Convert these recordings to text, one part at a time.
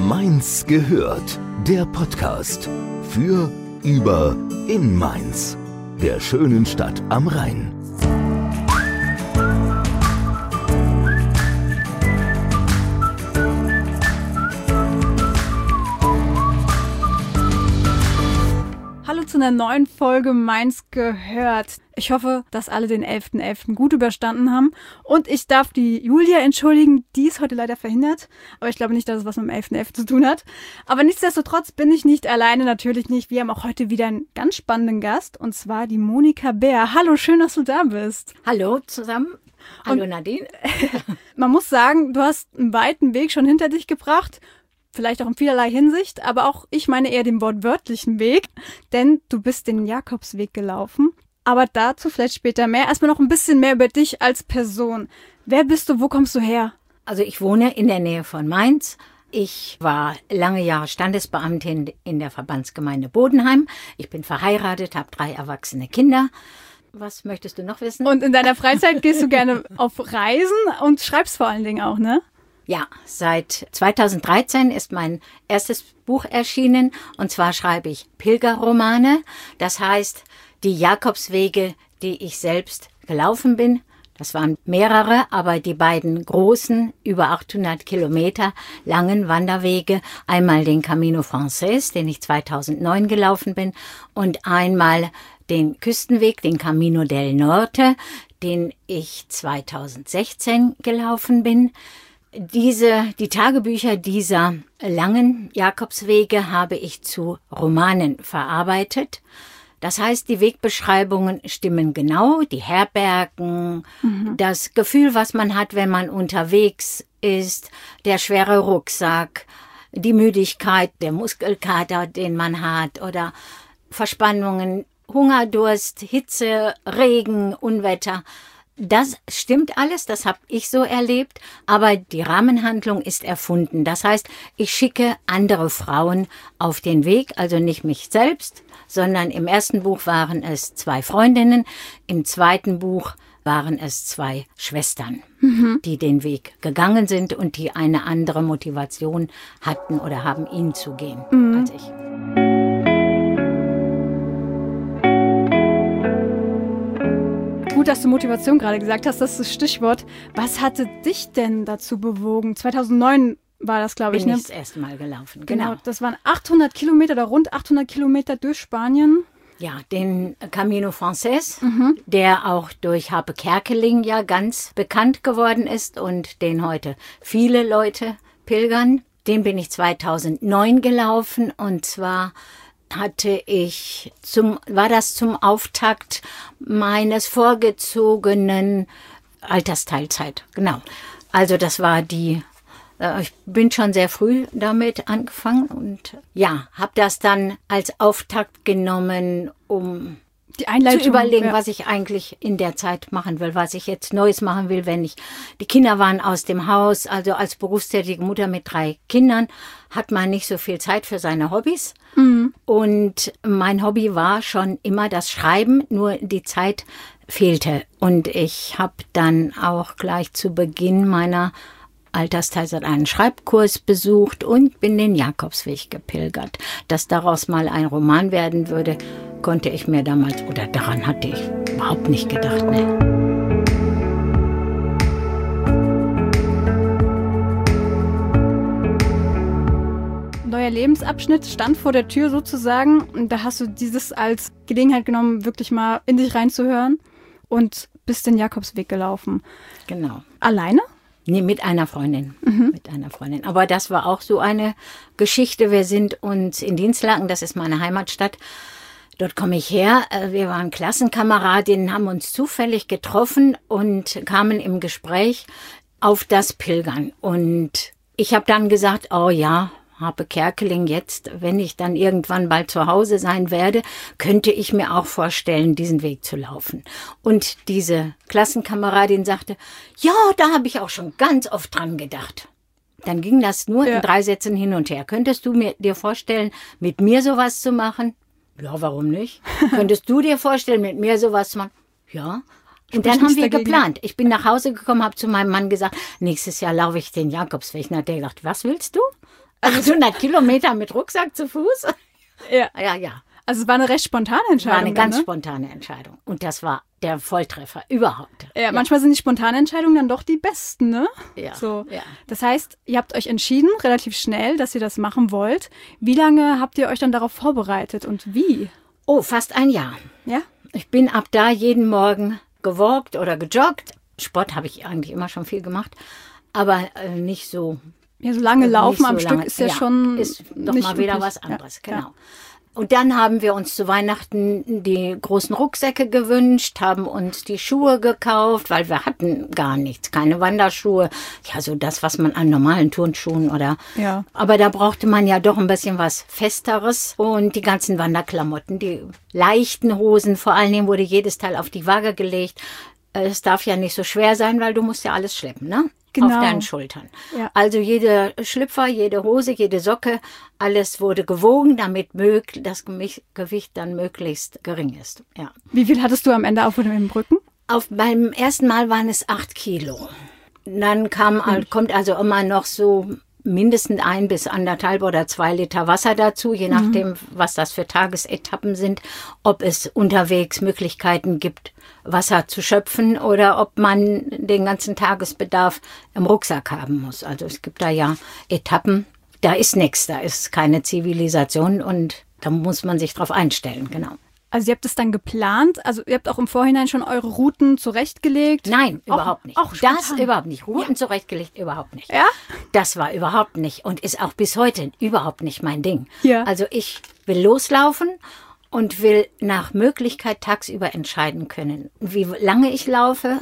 Mainz gehört, der Podcast für, über, in Mainz, der schönen Stadt am Rhein. Hallo zu einer neuen Folge Mainz gehört. Ich hoffe, dass alle den 11.11. gut überstanden haben. Und ich darf die Julia entschuldigen, die ist heute leider verhindert. Aber ich glaube nicht, dass es was mit dem 11.11. zu tun hat. Aber nichtsdestotrotz bin ich nicht alleine, natürlich nicht. Wir haben auch heute wieder einen ganz spannenden Gast, und zwar die Monika Bär. Hallo, schön, dass du da bist. Hallo zusammen. Hallo Nadine. Man muss sagen, du hast einen weiten Weg schon hinter dich gebracht. Vielleicht auch in vielerlei Hinsicht, aber auch ich meine eher den wortwörtlichen Weg, denn du bist den Jakobsweg gelaufen. Aber dazu vielleicht später mehr. Erstmal noch ein bisschen mehr über dich als Person. Wer bist du, wo kommst du her? Also ich wohne in der Nähe von Mainz. Ich war lange Jahre Standesbeamtin in der Verbandsgemeinde Bodenheim. Ich bin verheiratet, habe 3 erwachsene Kinder. Was möchtest du noch wissen? Und in deiner Freizeit gehst du gerne auf Reisen und schreibst vor allen Dingen auch, ne? Ja, seit 2013 ist mein erstes Buch erschienen, und zwar schreibe ich Pilgerromane. Das heißt, die Jakobswege, die ich selbst gelaufen bin. Das waren mehrere, aber die beiden großen, über 800 Kilometer langen Wanderwege, einmal den Camino Frances, den ich 2009 gelaufen bin, und einmal den Küstenweg, den Camino del Norte, den ich 2016 gelaufen bin. Die Tagebücher dieser langen Jakobswege habe ich zu Romanen verarbeitet. Das heißt, die Wegbeschreibungen stimmen genau, die Herbergen, das Gefühl, was man hat, wenn man unterwegs ist, der schwere Rucksack, die Müdigkeit, der Muskelkater, den man hat, oder Verspannungen, Hunger, Durst, Hitze, Regen, Unwetter. Das stimmt alles, das habe ich so erlebt, aber die Rahmenhandlung ist erfunden. Das heißt, ich schicke andere Frauen auf den Weg, also nicht mich selbst, sondern im ersten Buch waren es 2 Freundinnen, im zweiten Buch waren es 2 Schwestern, die den Weg gegangen sind und die eine andere Motivation hatten oder haben, ihn zu gehen als ich. Gut, dass du Motivation gerade gesagt hast, das ist das Stichwort. Was hatte dich denn dazu bewogen? 2009 war das, glaube ich, Bin ne? ich das erste Mal gelaufen, Genau, das waren 800 Kilometer oder rund 800 Kilometer durch Spanien. Ja, den Camino Frances, der auch durch Harpe Kerkeling ja ganz bekannt geworden ist und den heute viele Leute pilgern. Den bin ich 2009 gelaufen, und zwar war das zum Auftakt meines vorgezogenen Altersteilzeit. Genau. Also das war ich bin schon sehr früh damit angefangen und ja, habe das dann als Auftakt genommen, um die Einleitung, zu überlegen, was ich eigentlich in der Zeit machen will, was ich jetzt Neues machen will, die Kinder waren aus dem Haus. Also als berufstätige Mutter mit 3 Kindern hat man nicht so viel Zeit für seine Hobbys. Und mein Hobby war schon immer das Schreiben, nur die Zeit fehlte. Und ich habe dann auch gleich zu Beginn meiner Altersteilzeit einen Schreibkurs besucht und bin den Jakobsweg gepilgert. Dass daraus mal ein Roman werden würde, konnte ich mir damals, oder daran hatte ich überhaupt nicht gedacht, ne. Neuer Lebensabschnitt stand vor der Tür sozusagen, und da hast du dieses als Gelegenheit genommen, wirklich mal in dich reinzuhören und bist den Jakobsweg gelaufen. Genau. Alleine? Nee, mit einer Freundin. Mit einer Freundin. Aber das war auch so eine Geschichte. Wir sind uns in Dinslaken, das ist meine Heimatstadt, dort komme ich her. Wir waren Klassenkameradinnen, haben uns zufällig getroffen und kamen im Gespräch auf das Pilgern. Und ich habe dann gesagt, oh ja, Harpe Kerkeling, jetzt, wenn ich dann irgendwann bald zu Hause sein werde, könnte ich mir auch vorstellen, diesen Weg zu laufen. Und diese Klassenkameradin sagte, ja, da habe ich auch schon ganz oft dran gedacht. Dann ging das nur in 3 Sätzen hin und her. Könntest du dir vorstellen, mit mir sowas zu machen? Ja, warum nicht? Könntest du dir vorstellen, mit mir sowas zu machen? Ja. Und dann haben wir geplant. Ich bin nach Hause gekommen, habe zu meinem Mann gesagt, nächstes Jahr laufe ich den Jakobsweg. Und hat der gesagt, was willst du? Also 100 Kilometer mit Rucksack zu Fuß? Ja. Ja. Also es war eine recht spontane Entscheidung. War eine ganz ne? spontane Entscheidung. Und das war der Volltreffer überhaupt. Ja, manchmal sind die spontanen Entscheidungen dann doch die besten, ne? Ja. So. Ja. Das heißt, ihr habt euch entschieden, relativ schnell, dass ihr das machen wollt. Wie lange habt ihr euch dann darauf vorbereitet und wie? Oh, fast ein Jahr. Ja? Ich bin ab da jeden Morgen gewalkt oder gejoggt. Sport habe ich eigentlich immer schon viel gemacht, aber nicht so. Ja, so lange laufen am Stück lange. ist ja schon ist doch nicht mal wieder üblich. was anderes, Ja. genau. Und dann haben wir uns zu Weihnachten die großen Rucksäcke gewünscht, haben uns die Schuhe gekauft, weil wir hatten gar nichts, keine Wanderschuhe. Ja, so das, was man an normalen Turnschuhen oder. Ja. Aber da brauchte man ja doch ein bisschen was Festeres und die ganzen Wanderklamotten, die leichten Hosen, vor allen Dingen wurde jedes Teil auf die Waage gelegt. Es darf ja nicht so schwer sein, weil du musst ja alles schleppen, ne? Genau. Auf deinen Schultern. Ja. Also jede Schlüpfer, jede Hose, jede Socke, alles wurde gewogen, damit das Gewicht dann möglichst gering ist. Ja. Wie viel hattest du am Ende auf dem Rücken? Beim ersten Mal waren es 8 Kilo. Dann kommt also immer noch so mindestens 1 bis 1,5 oder 2 Liter Wasser dazu, je nachdem, was das für Tagesetappen sind, ob es unterwegs Möglichkeiten gibt, Wasser zu schöpfen oder ob man den ganzen Tagesbedarf im Rucksack haben muss. Also es gibt da ja Etappen, da ist nichts, da ist keine Zivilisation und da muss man sich drauf einstellen, genau. Also ihr habt es dann geplant? Also ihr habt auch im Vorhinein schon eure Routen zurechtgelegt? Nein, überhaupt nicht. Auch das spontan. überhaupt nicht. Routen zurechtgelegt, überhaupt nicht. Ja? Das war überhaupt nicht und ist auch bis heute überhaupt nicht mein Ding. Ja. Also ich will loslaufen und will nach Möglichkeit tagsüber entscheiden können, wie lange ich laufe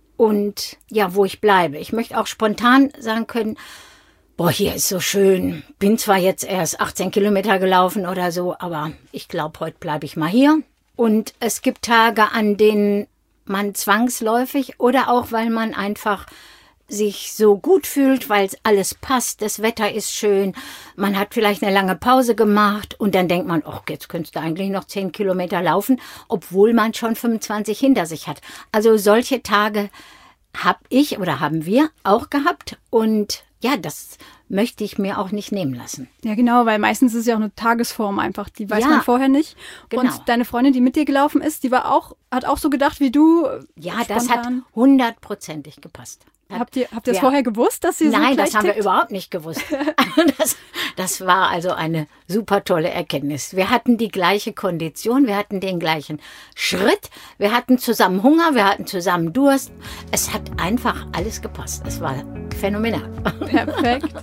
und ja, wo ich bleibe. Ich möchte auch spontan sagen können, boah, hier ist so schön. Bin zwar jetzt erst 18 Kilometer gelaufen oder so, aber ich glaube, heute bleibe ich mal hier. Und es gibt Tage, an denen man zwangsläufig oder auch, weil man einfach sich so gut fühlt, weil alles passt, das Wetter ist schön, man hat vielleicht eine lange Pause gemacht und dann denkt man, ach, jetzt könntest du eigentlich noch 10 Kilometer laufen, obwohl man schon 25 hinter sich hat. Also solche Tage habe ich oder haben wir auch gehabt und ja, das möchte ich mir auch nicht nehmen lassen. Ja, genau, weil meistens ist es ja auch eine Tagesform einfach, die weiß Ja, man vorher nicht. genau. Und deine Freundin, die mit dir gelaufen ist, hat auch so gedacht wie du. Ja, das hat spontan. 100%ig gepasst. Habt ihr das vorher gewusst, dass sie so Nein, gleich das haben wir tickt? überhaupt nicht gewusst. Das war also eine super tolle Erkenntnis. Wir hatten die gleiche Kondition, wir hatten den gleichen Schritt, wir hatten zusammen Hunger, wir hatten zusammen Durst. Es hat einfach alles gepasst. Es war phänomenal. Perfekt.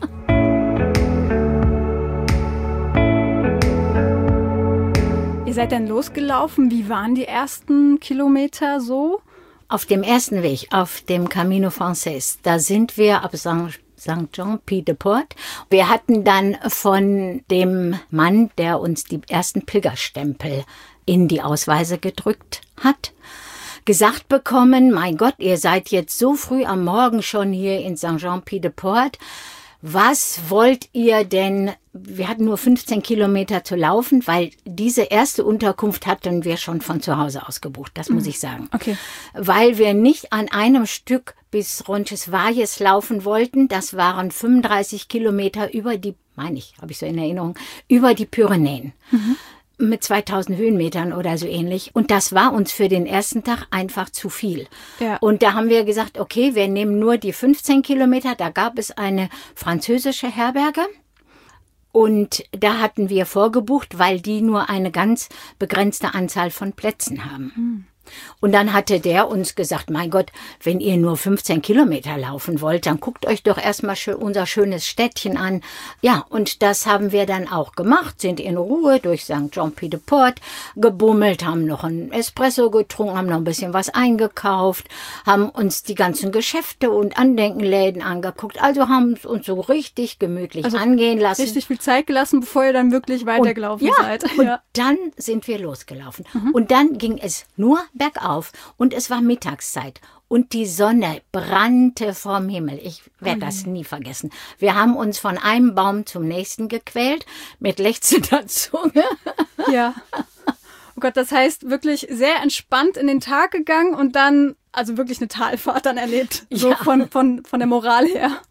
Ihr seid dann losgelaufen. Wie waren die ersten Kilometer so? Auf dem ersten Weg, auf dem Camino Frances, da sind wir ab Saint-Jean-Pied-de-Port. Wir hatten dann von dem Mann, der uns die ersten Pilgerstempel in die Ausweise gedrückt hat, gesagt bekommen, mein Gott, ihr seid jetzt so früh am Morgen schon hier in Saint-Jean-Pied-de-Port. Was wollt ihr denn? Wir hatten nur 15 Kilometer zu laufen, weil diese erste Unterkunft hatten wir schon von zu Hause aus gebucht, das muss ich sagen. Okay. Weil wir nicht an einem Stück bis Roncesvalles laufen wollten. Das waren 35 Kilometer über die, meine ich, habe ich so in Erinnerung, über die Pyrenäen. Mit 2000 Höhenmetern oder so ähnlich. Und das war uns für den ersten Tag einfach zu viel. Ja. Und da haben wir gesagt, okay, wir nehmen nur die 15 Kilometer. Da gab es eine französische Herberge. Und da hatten wir vorgebucht, weil die nur eine ganz begrenzte Anzahl von Plätzen haben. Und dann hatte der uns gesagt, mein Gott, wenn ihr nur 15 Kilometer laufen wollt, dann guckt euch doch erstmal unser schönes Städtchen an. Ja, und das haben wir dann auch gemacht, sind in Ruhe durch Saint-Jean-Pied-de-Port gebummelt, haben noch einen Espresso getrunken, haben noch ein bisschen was eingekauft, haben uns die ganzen Geschäfte und Andenkenläden angeguckt, also haben uns so richtig gemütlich angehen lassen. Richtig viel Zeit gelassen, bevor ihr dann wirklich weitergelaufen seid. Und dann sind wir losgelaufen. Und dann ging es nur bergauf und es war Mittagszeit und die Sonne brannte vom Himmel. Ich werde das nie vergessen. Wir haben uns von einem Baum zum nächsten gequält mit lechzender Zunge. Ja. Oh Gott, das heißt wirklich sehr entspannt in den Tag gegangen und dann, also wirklich eine Talfahrt dann erlebt, so Ja. von der Moral her. Ja.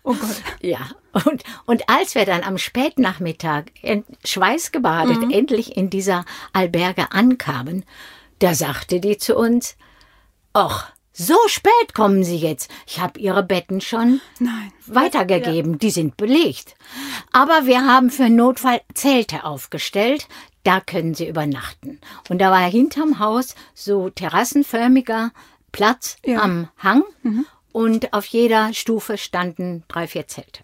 Oh Gott. Ja, und als wir dann am Spätnachmittag schweißgebadet endlich in dieser Alberge ankamen, da sagte die zu uns, ach, so spät kommen Sie jetzt. Ich habe Ihre Betten schon weitergegeben. Ja. Die sind belegt. Aber wir haben für Notfall Zelte aufgestellt. Da können Sie übernachten. Und da war hinterm Haus so terrassenförmiger Platz am Hang. Und auf jeder Stufe standen 3, 4 Zelte.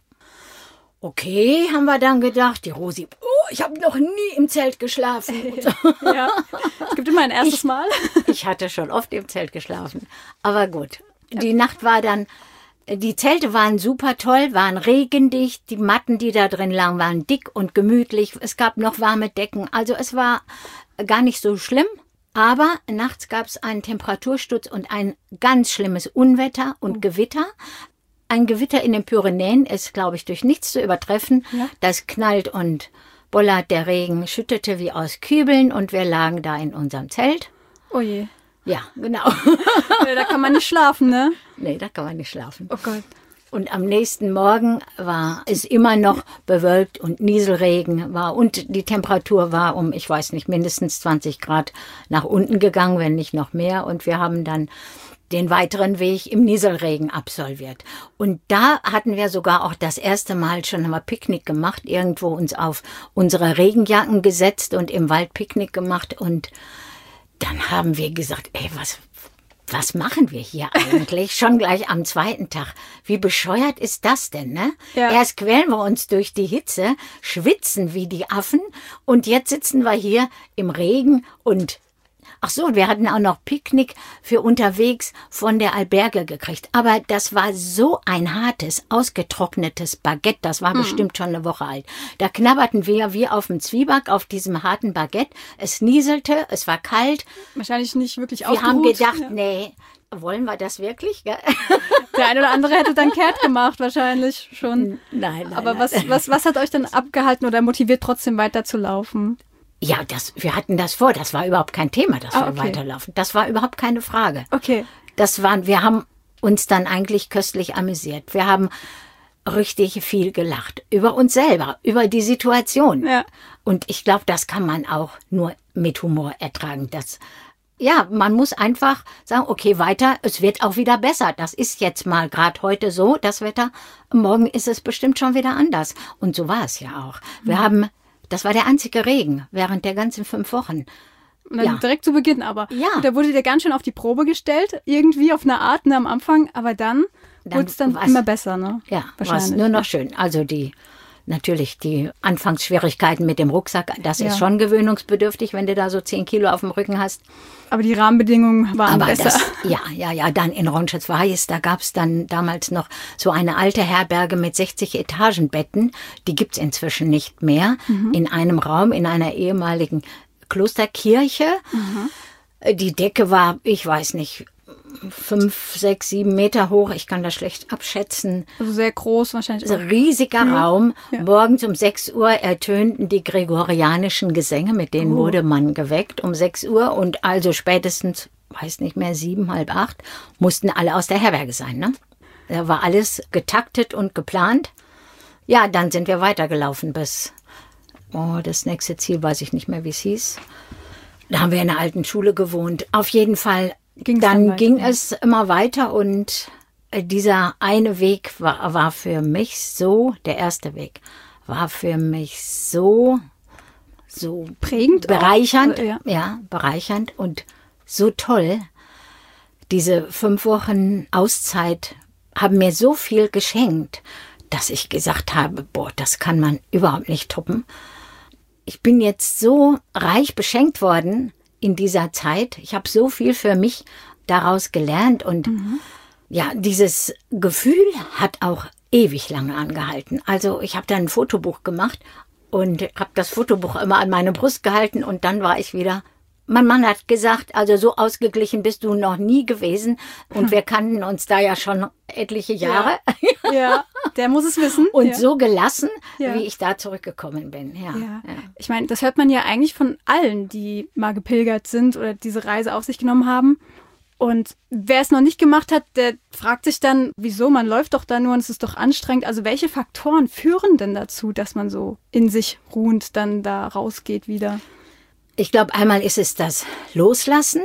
Okay, haben wir dann gedacht, die Rosi, ich habe noch nie im Zelt geschlafen. Ja, es gibt immer ein erstes Mal. Ich hatte schon oft im Zelt geschlafen. Aber gut, die Nacht war dann, die Zelte waren super toll, waren regendicht, die Matten, die da drin lagen, waren dick und gemütlich. Es gab noch warme Decken, also es war gar nicht so schlimm. Aber nachts gab es einen Temperatursturz und ein ganz schlimmes Unwetter und Gewitter. Ein Gewitter in den Pyrenäen ist, glaube ich, durch nichts zu übertreffen. Ja. Das knallt und bollert, der Regen schüttete wie aus Kübeln und wir lagen da in unserem Zelt. Oh je. Ja, genau. Da kann man nicht schlafen, ne? Nee, da kann man nicht schlafen. Oh Gott. Und am nächsten Morgen war es immer noch bewölkt und Nieselregen war und die Temperatur war um, ich weiß nicht, mindestens 20 Grad nach unten gegangen, wenn nicht noch mehr. Und wir haben dann den weiteren Weg im Nieselregen absolviert. Und da hatten wir sogar auch das erste Mal schon einmal Picknick gemacht, irgendwo uns auf unsere Regenjacken gesetzt und im Wald Picknick gemacht. Und dann haben wir gesagt, ey, was machen wir hier eigentlich? Schon gleich am zweiten Tag. Wie bescheuert ist das denn, ne? Ja. Erst quälen wir uns durch die Hitze, schwitzen wie die Affen und jetzt sitzen wir hier im Regen und ach so, wir hatten auch noch Picknick für unterwegs von der Alberge gekriegt. Aber das war so ein hartes, ausgetrocknetes Baguette. Das war bestimmt schon eine Woche alt. Da knabberten wir wie auf dem Zwieback auf diesem harten Baguette. Es nieselte, es war kalt. Wahrscheinlich nicht wirklich ausgeruht. Wir haben gedacht, nee, wollen wir das wirklich? Der eine oder andere hätte dann kehrt gemacht, wahrscheinlich schon. Nein. Aber was hat euch dann abgehalten oder motiviert, trotzdem weiterzulaufen? Ja, wir hatten das vor. Das war überhaupt kein Thema, dass wir weiterlaufen. Das war überhaupt keine Frage. Okay. Wir haben uns dann eigentlich köstlich amüsiert. Wir haben richtig viel gelacht. Über uns selber, über die Situation. Ja. Und ich glaube, das kann man auch nur mit Humor ertragen. Man muss einfach sagen, okay, weiter, es wird auch wieder besser. Das ist jetzt mal gerade heute so, das Wetter. Morgen ist es bestimmt schon wieder anders. Und so war es ja auch. Das war der einzige Regen während der ganzen 5 Wochen. Und dann direkt zu Beginn aber. Ja. Und da wurde dir ganz schön auf die Probe gestellt, irgendwie auf eine Art, am Anfang. Aber dann wurde es dann immer besser, ne? Ja, war es nur noch schön. Also natürlich die Anfangsschwierigkeiten mit dem Rucksack, das ist schon gewöhnungsbedürftig, wenn du da so 10 Kilo auf dem Rücken hast. Aber die Rahmenbedingungen waren besser. Dann in Ronchesvaiis, da gab es dann damals noch so eine alte Herberge mit 60 Etagenbetten. Die gibt es inzwischen nicht mehr. In einem Raum, in einer ehemaligen Klosterkirche. Die Decke war, ich weiß nicht, 5, 6, 7 Meter hoch. Ich kann das schlecht abschätzen. Also sehr groß wahrscheinlich. Ein riesiger Raum. Ja. Morgens um 6 Uhr ertönten die gregorianischen Gesänge, mit denen wurde man geweckt um 6 Uhr. Und also spätestens, weiß nicht mehr, 7, halb 8, mussten alle aus der Herberge sein. Ne? Da war alles getaktet und geplant. Ja, dann sind wir weitergelaufen bis, das nächste Ziel, weiß ich nicht mehr, wie es hieß. Da haben wir in einer alten Schule gewohnt. Auf jeden Fall ging es immer weiter und dieser eine Weg war für mich so, der erste Weg, war für mich so prägend, bereichernd, bereichernd und so toll. Diese 5 Wochen Auszeit haben mir so viel geschenkt, dass ich gesagt habe, das kann man überhaupt nicht toppen. Ich bin jetzt so reich beschenkt worden in dieser Zeit. Ich habe so viel für mich daraus gelernt und dieses Gefühl hat auch ewig lange angehalten. Also ich habe dann ein Fotobuch gemacht und habe das Fotobuch immer an meine Brust gehalten und dann war ich wieder. Mein Mann hat gesagt, also so ausgeglichen bist du noch nie gewesen und wir kannten uns da ja schon etliche Jahre. Ja, der muss es wissen. Und so gelassen, wie ich da zurückgekommen bin. Ja. Ich meine, das hört man ja eigentlich von allen, die mal gepilgert sind oder diese Reise auf sich genommen haben. Und wer es noch nicht gemacht hat, der fragt sich dann, wieso, man läuft doch da nur und es ist doch anstrengend. Also welche Faktoren führen denn dazu, dass man so in sich ruhend dann da rausgeht wieder? Ich glaube, einmal ist es das Loslassen.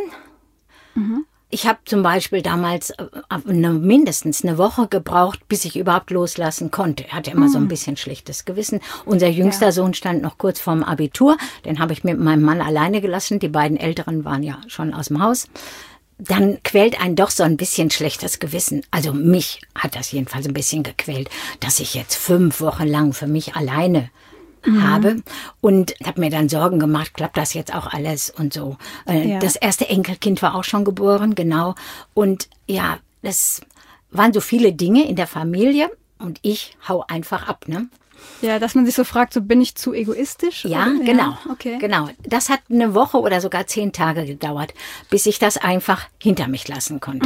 Ich habe zum Beispiel damals mindestens eine Woche gebraucht, bis ich überhaupt loslassen konnte. Er hatte immer so ein bisschen schlechtes Gewissen. Unser jüngster Sohn stand noch kurz vorm Abitur. Den habe ich mit meinem Mann alleine gelassen. Die beiden Älteren waren ja schon aus dem Haus. Dann quält einen doch so ein bisschen schlechtes Gewissen. Also mich hat das jedenfalls ein bisschen gequält, dass ich jetzt 5 Wochen lang für mich alleine habe und habe mir dann Sorgen gemacht, klappt das jetzt auch alles und so. Das erste Enkelkind war auch schon geboren, genau. Und ja, das waren so viele Dinge in der Familie und ich hau einfach ab, ne? Ja, dass man sich so fragt, so bin ich zu egoistisch? Ja, oder? genau. Ja, okay. Genau. Das hat eine Woche oder sogar 10 Tage gedauert, bis ich das einfach hinter mich lassen konnte.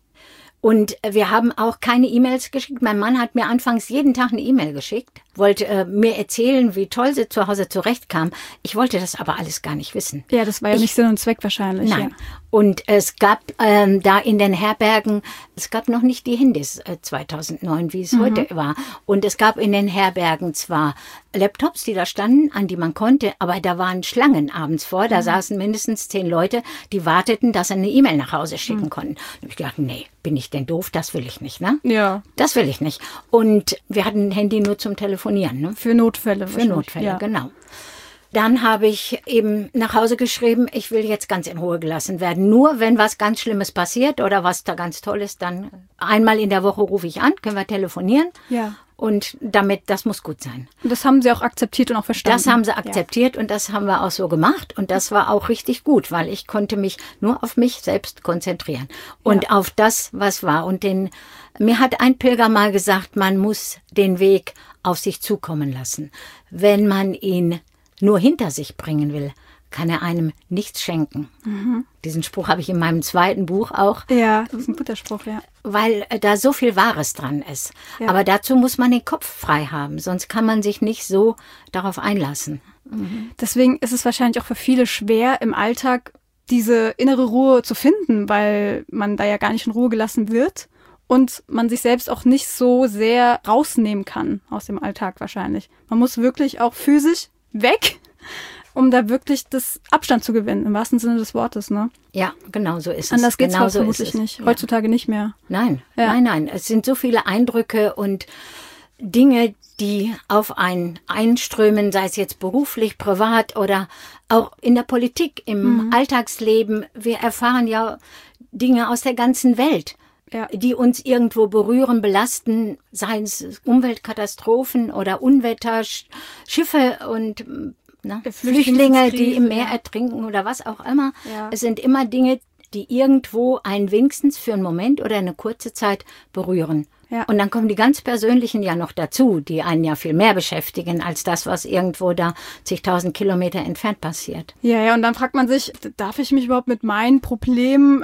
Und wir haben auch keine E-Mails geschickt. Mein Mann hat mir anfangs jeden Tag eine E-Mail geschickt, wollte mir erzählen, wie toll sie zu Hause zurechtkam. Ich wollte das aber alles gar nicht wissen. Ja, das war ja nicht Sinn und Zweck wahrscheinlich. Nein. Ja. Und es gab da in den Herbergen, es gab noch nicht die Handys 2009, wie es heute war. Und es gab in den Herbergen zwar Laptops, die da standen, an die man konnte, aber da waren Schlangen abends vor. Da saßen mindestens 10 Leute, die warteten, dass sie eine E-Mail nach Hause schicken konnten. Da habe ich gedacht, nee, bin ich denn doof? Das will ich nicht, ne? Ja. Das will ich nicht. Und wir hatten ein Handy nur zum Telefonieren, ne? Für Notfälle. Für Notfälle, genau. Dann habe ich eben nach Hause geschrieben, ich will jetzt ganz in Ruhe gelassen werden. Nur wenn was ganz Schlimmes passiert oder was da ganz toll ist, dann einmal in der Woche rufe ich an, können wir telefonieren. Ja. Und das muss gut sein. Und das haben sie auch akzeptiert und auch verstanden. Das haben sie akzeptiert und das haben wir auch so gemacht. Und das war auch richtig gut, weil ich konnte mich nur auf mich selbst konzentrieren und auf das, was war. Und mir hat ein Pilger mal gesagt, man muss den Weg auf sich zukommen lassen. Wenn man ihn nur hinter sich bringen will, kann er einem nichts schenken. Diesen Spruch habe ich in meinem 2. Buch auch. Ja, das ist ein guter Spruch, ja. Weil da so viel Wahres dran ist. Ja. Aber dazu muss man den Kopf frei haben, sonst kann man sich nicht so darauf einlassen. Deswegen ist es wahrscheinlich auch für viele schwer, im Alltag diese innere Ruhe zu finden, weil man da ja gar nicht in Ruhe gelassen wird und man sich selbst auch nicht so sehr rausnehmen kann aus dem Alltag wahrscheinlich. Man muss wirklich auch physisch weg, um da wirklich das Abstand zu gewinnen, im wahrsten Sinne des Wortes, ne? Ja, genau so ist es. Anders geht's genau halt vermutlich nicht. Heutzutage nicht mehr. Nein, Ja. nein. Es sind so viele Eindrücke und Dinge, die auf einen einströmen, sei es jetzt beruflich, privat oder auch in der Politik, im Alltagsleben. Wir erfahren ja Dinge aus der ganzen Welt, die uns irgendwo berühren, belasten, seien es Umweltkatastrophen oder Unwetter, Schiffe und Flüchtlinge, die im Meer ertrinken oder was auch immer. Ja. Es sind immer Dinge, die irgendwo einen wenigstens für einen Moment oder eine kurze Zeit berühren. Ja. Und dann kommen die ganz persönlichen ja noch dazu, die einen ja viel mehr beschäftigen als das, was irgendwo da zigtausend Kilometer entfernt passiert. Ja, und dann fragt man sich, darf ich mich überhaupt mit meinen Problemen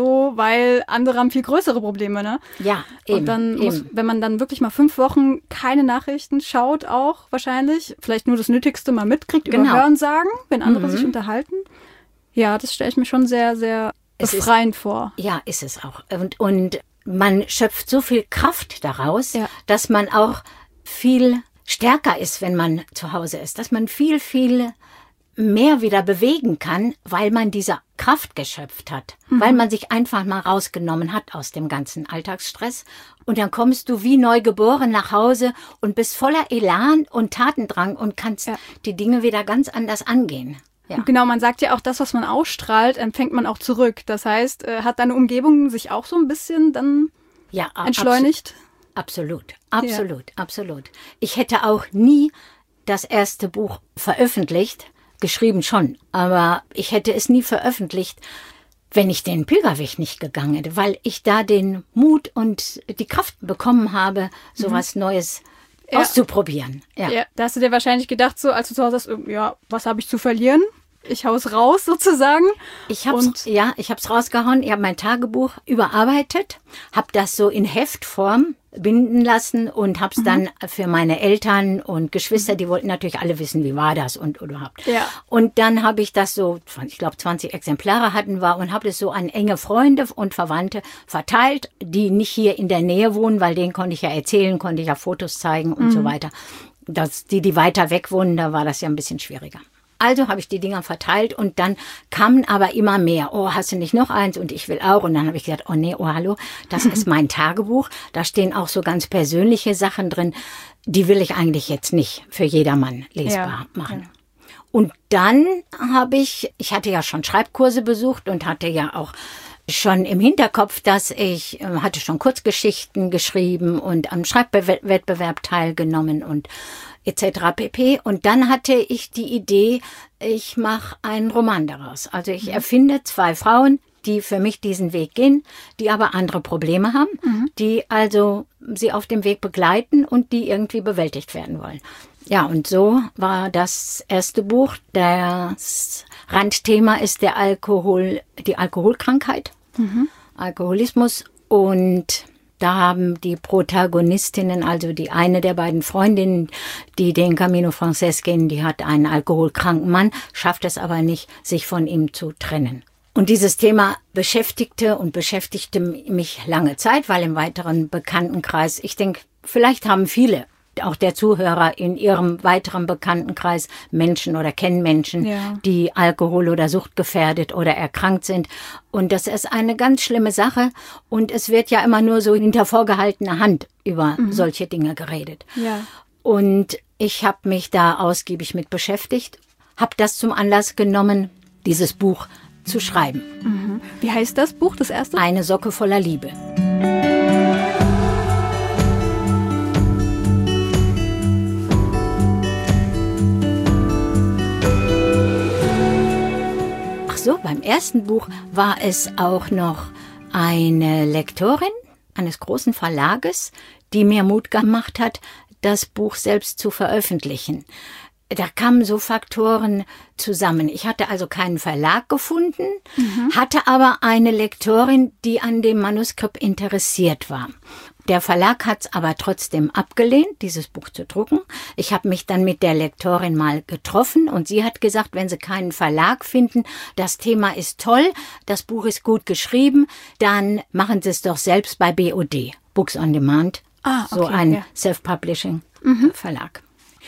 weil andere haben viel größere Probleme, ne? Ja, eben. Und dann wenn man dann wirklich mal 5 Wochen keine Nachrichten schaut, auch wahrscheinlich, vielleicht nur das Nötigste mal mitkriegt, über Hören sagen, wenn andere sich unterhalten. Ja, das stelle ich mir schon sehr, sehr befreiend vor. Ja, ist es auch. Und man schöpft so viel Kraft daraus, dass man auch viel stärker ist, wenn man zu Hause ist. Dass man viel, viel mehr wieder bewegen kann, weil man diese Kraft geschöpft hat. Weil man sich einfach mal rausgenommen hat aus dem ganzen Alltagsstress. Und dann kommst du wie neugeboren nach Hause und bist voller Elan und Tatendrang und kannst die Dinge wieder ganz anders angehen. Ja. Und genau, man sagt ja auch, das, was man ausstrahlt, empfängt man auch zurück. Das heißt, hat deine Umgebung sich auch so ein bisschen dann entschleunigt? Absolut. Ich hätte auch nie das erste Buch veröffentlicht, geschrieben schon, aber ich hätte es nie veröffentlicht, wenn ich den Pilgerweg nicht gegangen hätte, weil ich da den Mut und die Kraft bekommen habe, sowas Neues auszuprobieren. Ja, da hast du dir wahrscheinlich gedacht, so als du zu Hause hast, was habe ich zu verlieren? Ich hau's raus sozusagen. Ich hab's rausgehauen. Ich habe mein Tagebuch überarbeitet, habe das so in Heftform binden lassen und habe es dann für meine Eltern und Geschwister, die wollten natürlich alle wissen, wie war das und überhaupt. Ja. Und dann habe ich das so, ich glaube 20 Exemplare hatten wir und habe das so an enge Freunde und Verwandte verteilt, die nicht hier in der Nähe wohnen, weil denen konnte ich ja erzählen, konnte ich ja Fotos zeigen und so weiter. Die weiter weg wohnen, da war das ja ein bisschen schwieriger. Also habe ich die Dinger verteilt und dann kamen aber immer mehr. Oh, hast du nicht noch eins? Und ich will auch. Und dann habe ich gesagt, oh nee, oh hallo, das ist mein Tagebuch. Da stehen auch so ganz persönliche Sachen drin. Die will ich eigentlich jetzt nicht für jedermann lesbar machen. Ja. Und dann habe ich hatte ja schon Schreibkurse besucht und hatte ja auch schon im Hinterkopf, dass ich hatte schon Kurzgeschichten geschrieben und am Schreibwettbewerb teilgenommen und etc. pp. Und dann hatte ich die Idee, ich mache einen Roman daraus. Also ich erfinde 2 Frauen, die für mich diesen Weg gehen, die aber andere Probleme haben, die also sie auf dem Weg begleiten und die irgendwie bewältigt werden wollen. Ja, und so war das erste Buch. Das Randthema ist die Alkoholkrankheit, Alkoholismus. Und da haben die Protagonistinnen, also die eine der beiden Freundinnen, die den Camino Frances gehen, die hat einen alkoholkranken Mann, schafft es aber nicht, sich von ihm zu trennen. Und dieses Thema beschäftigte mich lange Zeit, weil im weiteren Bekanntenkreis, ich denke, vielleicht haben viele, auch der Zuhörer in ihrem weiteren Bekanntenkreis Menschen oder kennen Menschen, die Alkohol- oder suchtgefährdet oder erkrankt sind. Und das ist eine ganz schlimme Sache. Und es wird ja immer nur so hinter vorgehaltener Hand über solche Dinge geredet. Ja. Und ich habe mich da ausgiebig mit beschäftigt, habe das zum Anlass genommen, dieses Buch zu schreiben. Wie heißt das Buch, das erste? Eine Socke voller Liebe. So, beim ersten Buch war es auch noch eine Lektorin eines großen Verlages, die mir Mut gemacht hat, das Buch selbst zu veröffentlichen. Da kamen so Faktoren zusammen. Ich hatte also keinen Verlag gefunden, hatte aber eine Lektorin, die an dem Manuskript interessiert war. Der Verlag hat es aber trotzdem abgelehnt, dieses Buch zu drucken. Ich habe mich dann mit der Lektorin mal getroffen und sie hat gesagt, wenn sie keinen Verlag finden, das Thema ist toll, das Buch ist gut geschrieben, dann machen sie es doch selbst bei BOD, Books on Demand, so ein Self-Publishing-Verlag.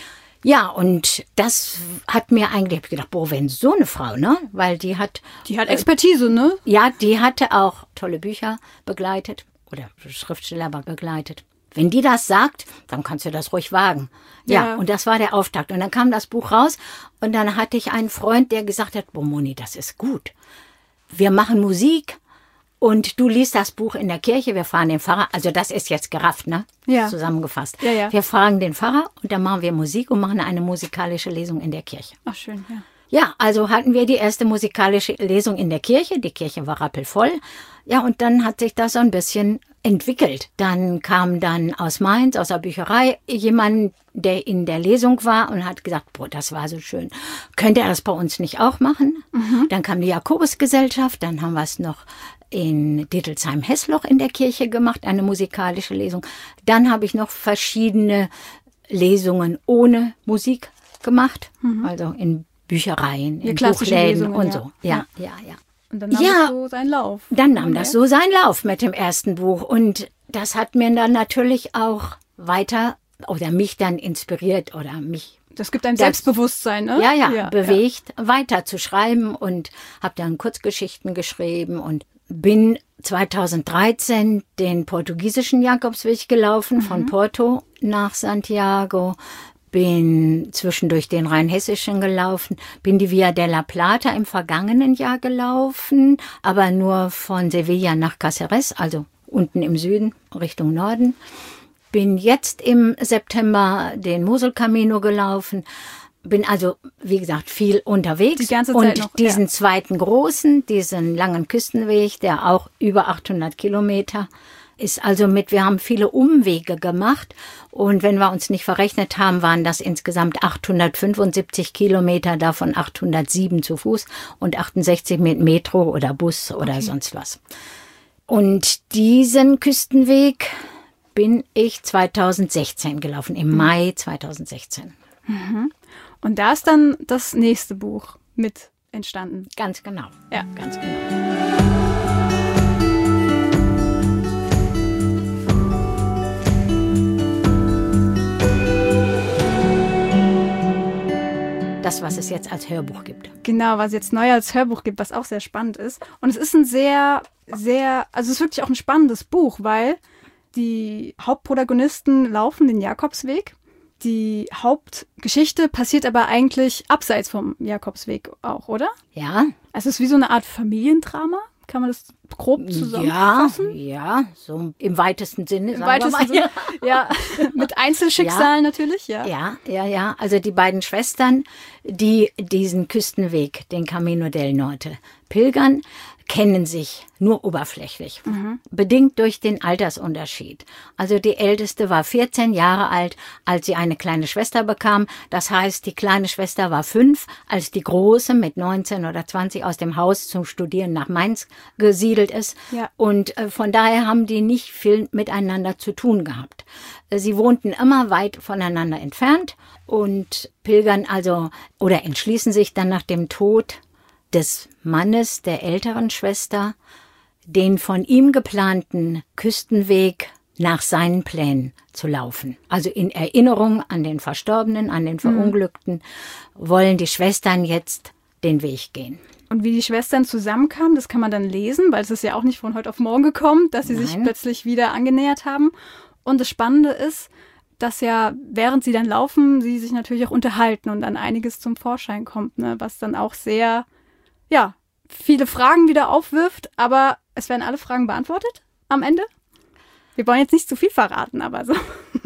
Ja, und das hat mir eigentlich, hab ich gedacht, boah, wenn so eine Frau, ne, weil die hat Expertise, ne? Ja, die hatte auch tolle Bücher begleitet. Oder Schriftsteller begleitet. Wenn die das sagt, dann kannst du das ruhig wagen. Ja, und das war der Auftakt. Und dann kam das Buch raus und dann hatte ich einen Freund, der gesagt hat, boah, Moni, das ist gut. Wir machen Musik und du liest das Buch in der Kirche, wir fragen den Pfarrer, also das ist jetzt gerafft, ne? Ja. Zusammengefasst. Ja. Wir fragen den Pfarrer und dann machen wir Musik und machen eine musikalische Lesung in der Kirche. Ach, schön, ja. Ja, also hatten wir die erste musikalische Lesung in der Kirche. Die Kirche war rappelvoll. Ja, und dann hat sich das so ein bisschen entwickelt. Dann kam dann aus Mainz, aus der Bücherei, jemand, der in der Lesung war und hat gesagt, boah, das war so schön. Könnt ihr das bei uns nicht auch machen? Dann kam die Jakobusgesellschaft, dann haben wir es noch in Dittelsheim-Hessloch in der Kirche gemacht, eine musikalische Lesung. Dann habe ich noch verschiedene Lesungen ohne Musik gemacht, also in Büchereien, in Buchläden und so. Ja. Und dann nahm das so seinen Lauf. Dann nahm das so seinen Lauf mit dem ersten Buch. Und das hat mir dann natürlich auch weiter oder mich dann inspiriert oder mich. Das gibt ein Selbstbewusstsein, ne? Ja, bewegt, weiter zu schreiben und habe dann Kurzgeschichten geschrieben und bin 2013 den portugiesischen Jakobsweg gelaufen, von Porto nach Santiago. Bin zwischendurch den rheinhessischen gelaufen, bin die Via della Plata im vergangenen Jahr gelaufen, aber nur von Sevilla nach Cáceres, also unten im Süden, Richtung Norden. Bin jetzt im September den Mosel-Camino gelaufen, bin also, wie gesagt, viel unterwegs. Die ganze Zeit noch, diesen zweiten großen, diesen langen Küstenweg, der auch über 800 Kilometer ist also wir haben viele Umwege gemacht und wenn wir uns nicht verrechnet haben, waren das insgesamt 875 Kilometer, davon 807 zu Fuß und 68 mit Metro oder Bus oder sonst was. Und diesen Küstenweg, bin ich 2016 gelaufen, im Mai 2016. Und da ist dann das nächste Buch mit entstanden. Ganz genau. Ja. Ganz genau. Das, was es jetzt als Hörbuch gibt. Genau, was es jetzt neu als Hörbuch gibt, was auch sehr spannend ist. Und es ist ein sehr, also es ist wirklich auch ein spannendes Buch, weil die Hauptprotagonisten laufen den Jakobsweg. Die Hauptgeschichte passiert aber eigentlich abseits vom Jakobsweg auch, oder? Ja. Also es ist wie so eine Art Familiendrama. Kann man das grob zusammenfassen? Ja, so im weitesten Sinne. Im weitesten Sinne, ja. Mit Einzelschicksalen natürlich, ja. Ja. Also die beiden Schwestern, die diesen Küstenweg, den Camino del Norte, pilgern, kennen sich nur oberflächlich, bedingt durch den Altersunterschied. Also die Älteste war 14 Jahre alt, als sie eine kleine Schwester bekam. Das heißt, die kleine Schwester war 5, als die Große mit 19 oder 20 aus dem Haus zum Studieren nach Mainz gesiedelt ist. Ja. Und von daher haben die nicht viel miteinander zu tun gehabt. Sie wohnten immer weit voneinander entfernt und pilgern also oder entschließen sich dann nach dem Tod des Mannes der älteren Schwester, den von ihm geplanten Küstenweg nach seinen Plänen zu laufen. Also in Erinnerung an den Verstorbenen, an den Verunglückten, wollen die Schwestern jetzt den Weg gehen. Und wie die Schwestern zusammenkamen, das kann man dann lesen, weil es ist ja auch nicht von heute auf morgen gekommen, dass sie sich plötzlich wieder angenähert haben. Und das Spannende ist, dass ja, während sie dann laufen, sie sich natürlich auch unterhalten und dann einiges zum Vorschein kommt, ne? Was dann auch sehr, ja, viele Fragen wieder aufwirft, aber es werden alle Fragen beantwortet am Ende. Wir wollen jetzt nicht zu viel verraten, aber so.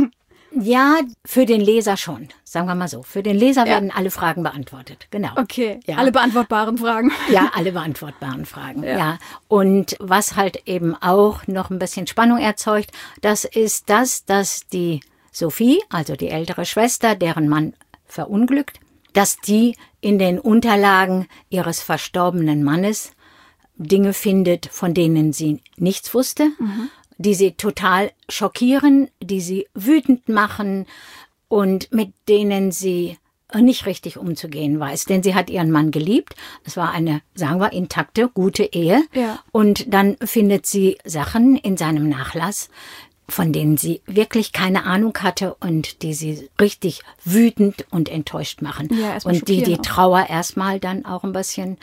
Ja, für den Leser schon, sagen wir mal so. Für den Leser werden alle Fragen beantwortet, genau. Okay, ja. Alle beantwortbaren Fragen. Ja, alle beantwortbaren Fragen, ja. Und was halt eben auch noch ein bisschen Spannung erzeugt, das ist das, dass die Sophie, also die ältere Schwester, deren Mann verunglückt, dass die in den Unterlagen ihres verstorbenen Mannes Dinge findet, von denen sie nichts wusste, die sie total schockieren, die sie wütend machen und mit denen sie nicht richtig umzugehen weiß. Denn sie hat ihren Mann geliebt. Es war eine, sagen wir, intakte, gute Ehe. Ja. Und dann findet sie Sachen in seinem Nachlass, von denen sie wirklich keine Ahnung hatte und die sie richtig wütend und enttäuscht machen. Ja, und die Trauer erstmal dann auch ein bisschen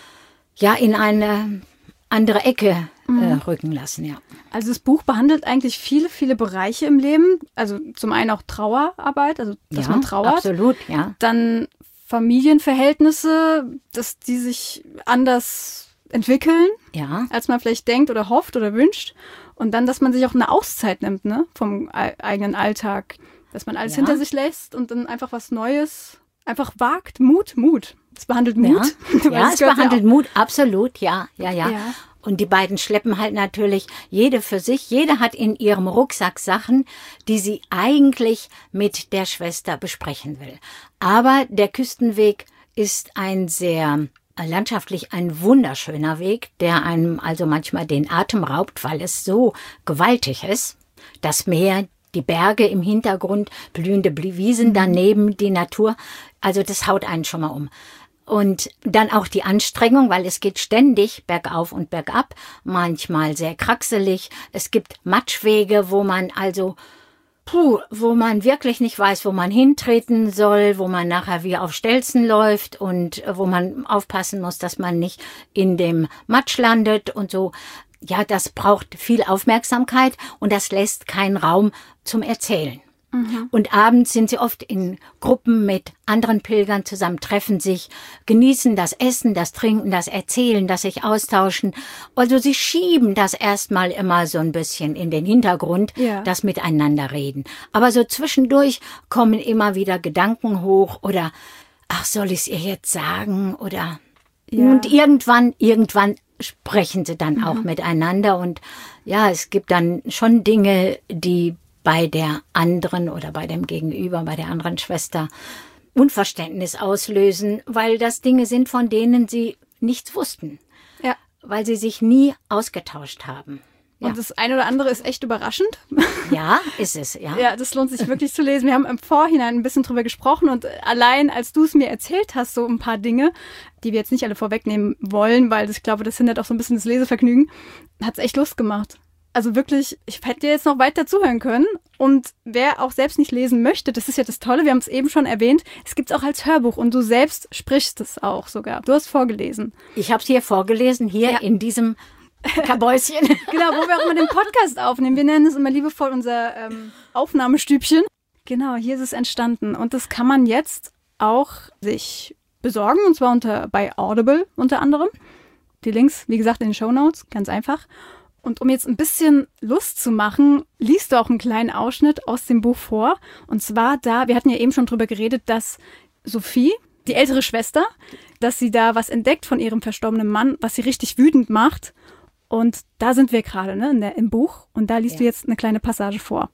in eine andere Ecke rücken lassen, ja. Also das Buch behandelt eigentlich viele, viele Bereiche im Leben. Also zum einen auch Trauerarbeit, also dass man trauert. Absolut, ja. Dann Familienverhältnisse, dass die sich anders entwickeln, als man vielleicht denkt oder hofft oder wünscht. Und dann, dass man sich auch eine Auszeit nimmt, ne, vom eigenen Alltag. Dass man alles hinter sich lässt und dann einfach was Neues einfach wagt. Mut. Es behandelt Mut. Ja, es behandelt Mut, absolut, ja. Und die beiden schleppen halt natürlich jede für sich. Jede hat in ihrem Rucksack Sachen, die sie eigentlich mit der Schwester besprechen will. Aber der Küstenweg ist landschaftlich ein wunderschöner Weg, der einem also manchmal den Atem raubt, weil es so gewaltig ist. Das Meer, die Berge im Hintergrund, blühende Wiesen daneben, die Natur. Also das haut einen schon mal um. Und dann auch die Anstrengung, weil es geht ständig bergauf und bergab, manchmal sehr kraxelig. Es gibt Matschwege, wo man wirklich nicht weiß, wo man hintreten soll, wo man nachher wie auf Stelzen läuft und wo man aufpassen muss, dass man nicht in dem Matsch landet und so. Ja, das braucht viel Aufmerksamkeit und das lässt keinen Raum zum Erzählen. Und abends sind sie oft in Gruppen mit anderen Pilgern zusammen, treffen sich, genießen das Essen, das Trinken, das Erzählen, das sich austauschen. Also sie schieben das erstmal immer so ein bisschen in den Hintergrund, das Miteinanderreden. Aber so zwischendurch kommen immer wieder Gedanken hoch oder, ach, soll ich es ihr jetzt sagen? Oder und irgendwann sprechen sie dann auch miteinander. Und ja, es gibt dann schon Dinge, die bei der anderen oder bei dem Gegenüber, bei der anderen Schwester Unverständnis auslösen, weil das Dinge sind, von denen sie nichts wussten, weil sie sich nie ausgetauscht haben. Und das eine oder andere ist echt überraschend. Ja, ist es, ja. Ja, das lohnt sich wirklich zu lesen. Wir haben im Vorhinein ein bisschen drüber gesprochen und allein, als du es mir erzählt hast, so ein paar Dinge, die wir jetzt nicht alle vorwegnehmen wollen, weil ich glaube, das hindert auch so ein bisschen das Lesevergnügen, hat es echt Lust gemacht. Also wirklich, ich hätte jetzt noch weiter zuhören können. Und wer auch selbst nicht lesen möchte, das ist ja das Tolle, wir haben es eben schon erwähnt, es gibt es auch als Hörbuch und du selbst sprichst es auch sogar. Du hast vorgelesen. Ich habe es hier vorgelesen, hier in diesem Kabäuschen. Genau, wo wir auch immer den Podcast aufnehmen. Wir nennen es immer liebevoll unser Aufnahmestübchen. Genau, hier ist es entstanden. Und das kann man jetzt auch sich besorgen, und zwar bei Audible unter anderem. Die Links, wie gesagt, in den Shownotes, ganz einfach. Und um jetzt ein bisschen Lust zu machen, liest du auch einen kleinen Ausschnitt aus dem Buch vor. Und zwar wir hatten ja eben schon drüber geredet, dass Sophie, die ältere Schwester, dass sie da was entdeckt von ihrem verstorbenen Mann, was sie richtig wütend macht. Und da sind wir gerade, ne, im Buch. Und da liest du jetzt eine kleine Passage vor.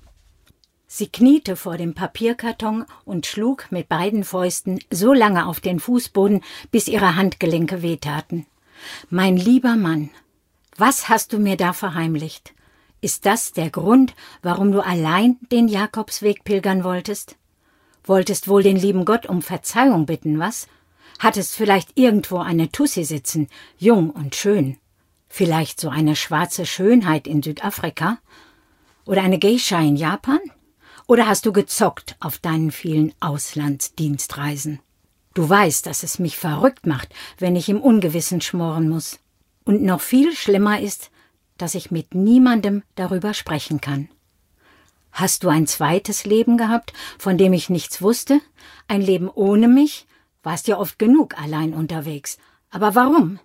Sie kniete vor dem Papierkarton und schlug mit beiden Fäusten so lange auf den Fußboden, bis ihre Handgelenke wehtaten. »Mein lieber Mann, was hast du mir da verheimlicht? Ist das der Grund, warum du allein den Jakobsweg pilgern wolltest? Wolltest wohl den lieben Gott um Verzeihung bitten, was? Hattest vielleicht irgendwo eine Tussi sitzen, jung und schön? Vielleicht so eine schwarze Schönheit in Südafrika? Oder eine Geisha in Japan? Oder hast du gezockt auf deinen vielen Auslandsdienstreisen? Du weißt, dass es mich verrückt macht, wenn ich im Ungewissen schmoren muss. Und noch viel schlimmer ist, dass ich mit niemandem darüber sprechen kann. Hast du ein zweites Leben gehabt, von dem ich nichts wusste? Ein Leben ohne mich? Warst ja oft genug allein unterwegs. Aber warum?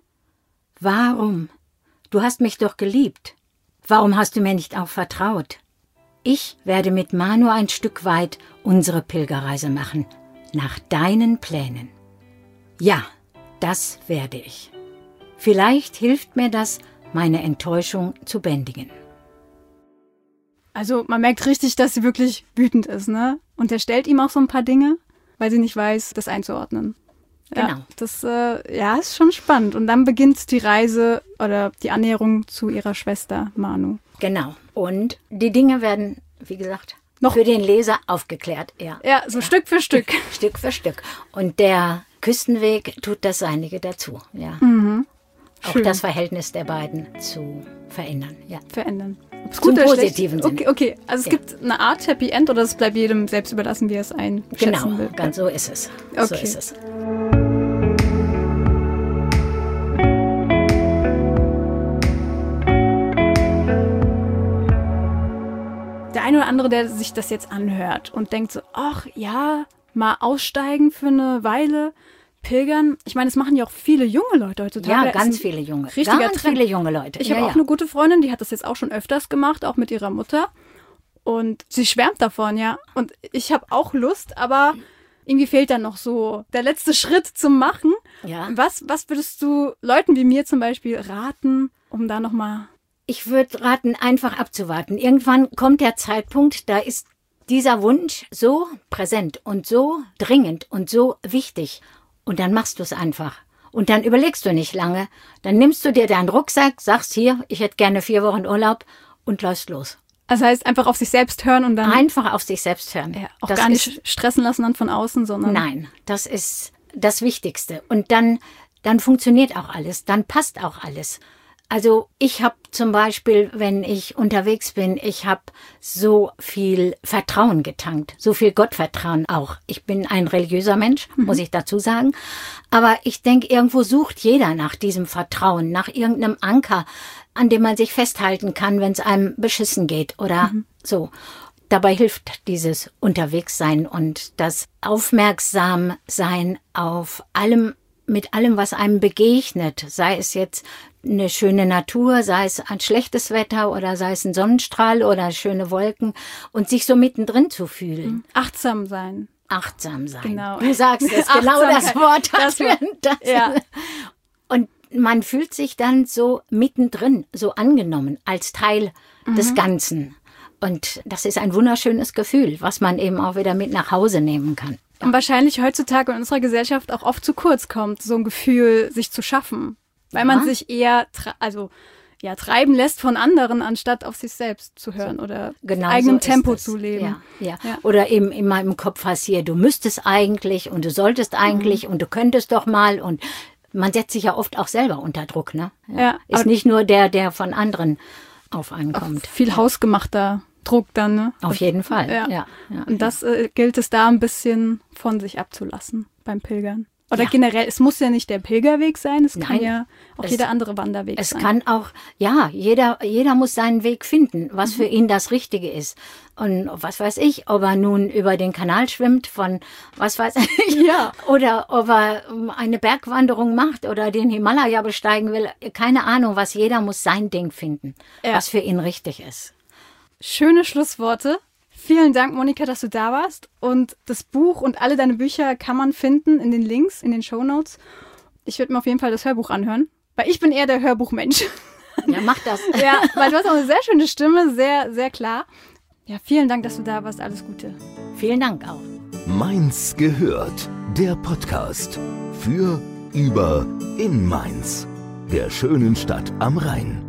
Warum? Du hast mich doch geliebt. Warum hast du mir nicht auch vertraut? Ich werde mit Manu ein Stück weit unsere Pilgerreise machen, nach deinen Plänen. Ja, das werde ich. Vielleicht hilft mir das, meine Enttäuschung zu bändigen. Also man merkt richtig, dass sie wirklich wütend ist, ne? Und er stellt ihm auch so ein paar Dinge, weil sie nicht weiß, das einzuordnen. Genau. Ja, das ist schon spannend. Und dann beginnt die Reise oder die Annäherung zu ihrer Schwester Manu. Genau. Und die Dinge werden, wie gesagt, noch für den Leser aufgeklärt. Ja, so Stück für Stück. Stück für Stück. Und der Küstenweg tut das Seinige dazu. Ja. Mhm. Auch Schön. Das Verhältnis der beiden zu verändern. Ja. Verändern. Ob's Zum gut oder positiven schlecht? Sinne. Okay. Also es gibt eine Art Happy End oder es bleibt jedem selbst überlassen, wie er es einschätzen Genau, will. ganz so ist es. Okay. So ist es. Der eine oder andere, der sich das jetzt anhört und denkt so, ach ja, mal aussteigen für eine Weile, pilgern. Ich meine, das machen ja auch viele junge Leute heutzutage. Ja, ganz viele junge. Richtiger Ganz Trend. viele junge Leute. Ich habe auch eine gute Freundin, die hat das jetzt auch schon öfters gemacht, auch mit ihrer Mutter. Und sie schwärmt davon, ja. Und ich habe auch Lust, aber irgendwie fehlt dann noch so der letzte Schritt zum Machen. Ja. Was würdest du Leuten wie mir zum Beispiel raten, um da nochmal... Ich würde raten, einfach abzuwarten. Irgendwann kommt der Zeitpunkt, da ist dieser Wunsch so präsent und so dringend und so wichtig. Und dann machst du es einfach. Und dann überlegst du nicht lange. Dann nimmst du dir deinen Rucksack, sagst hier, ich hätte gerne 4 Wochen Urlaub und läufst los. Das heißt, einfach auf sich selbst hören und dann... Einfach auf sich selbst hören. Ja, auch das gar nicht stressen lassen dann von außen, sondern... Nein, das ist das Wichtigste. Und dann funktioniert auch alles, dann passt auch alles. Also ich habe zum Beispiel, wenn ich unterwegs bin, ich habe so viel Vertrauen getankt, so viel Gottvertrauen auch. Ich bin ein religiöser Mensch, muss ich dazu sagen. Aber ich denke, irgendwo sucht jeder nach diesem Vertrauen, nach irgendeinem Anker, an dem man sich festhalten kann, wenn es einem beschissen geht oder so. Dabei hilft dieses Unterwegssein und das Aufmerksamsein auf allem, mit allem, was einem begegnet, sei es jetzt eine schöne Natur, sei es ein schlechtes Wetter oder sei es ein Sonnenstrahl oder schöne Wolken und sich so mittendrin zu fühlen. Achtsam sein. Achtsam sein. Genau. Du sagst es, genau das Wort. Ja. Und man fühlt sich dann so mittendrin, so angenommen, als Teil des Ganzen. Und das ist ein wunderschönes Gefühl, was man eben auch wieder mit nach Hause nehmen kann. Und wahrscheinlich heutzutage in unserer Gesellschaft auch oft zu kurz kommt, so ein Gefühl sich zu schaffen. Weil man sich eher, ja, treiben lässt von anderen, anstatt auf sich selbst zu hören oder eigenem Tempo zu leben. Ja. Oder eben in meinem Kopf hast hier, du müsstest eigentlich und du solltest eigentlich und du könntest doch mal und man setzt sich ja oft auch selber unter Druck, ne? Ja, ist nicht nur der von anderen auf einen kommt. Viel hausgemachter Druck dann, ne? Auf jeden Fall, ja. Und das gilt es da ein bisschen von sich abzulassen beim Pilgern. Oder generell, es muss ja nicht der Pilgerweg sein, es kann ja auch jeder andere Wanderweg sein. Es kann auch, jeder muss seinen Weg finden, was für ihn das Richtige ist. Und was weiß ich, ob er nun über den Kanal schwimmt von, was weiß ich, oder ob er eine Bergwanderung macht oder den Himalaya besteigen will. Keine Ahnung, jeder muss sein Ding finden, was für ihn richtig ist. Schöne Schlussworte. Vielen Dank, Monika, dass du da warst. Und das Buch und alle deine Bücher kann man finden in den Links, in den Shownotes. Ich würde mir auf jeden Fall das Hörbuch anhören, weil ich bin eher der Hörbuchmensch. Ja, mach das. Ja, weil du hast auch eine sehr schöne Stimme, sehr, sehr klar. Ja, vielen Dank, dass du da warst. Alles Gute. Vielen Dank auch. Mainz gehört, der Podcast für, über, in Mainz, der schönen Stadt am Rhein.